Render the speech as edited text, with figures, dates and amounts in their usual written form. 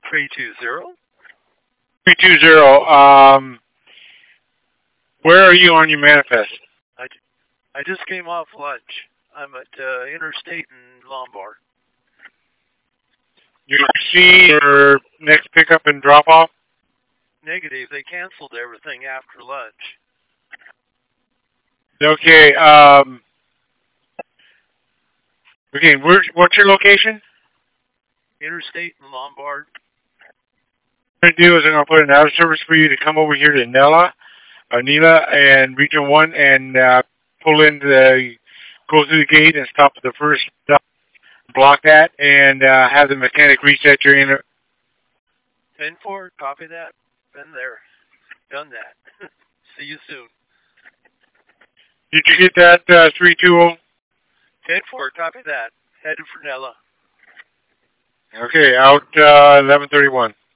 320. 320. Where are you on your manifest? I just came off lunch. I'm at Interstate in Lombard. You see your next pickup and drop off? Negative. They canceled everything after lunch. Okay. Okay. What's your location? Interstate in Lombard. What I'm gonna do is I'm gonna put an out of service for you to come over here to Nela, and Region One, and pull in go through the gate and stop at the first stop, block that, and have the mechanic reset your inner. 10-4. Copy that. Been there. Done that. See you soon. Did you get that 320? 10-4. Copy that. Headed for Nella. Okay, out 11:31.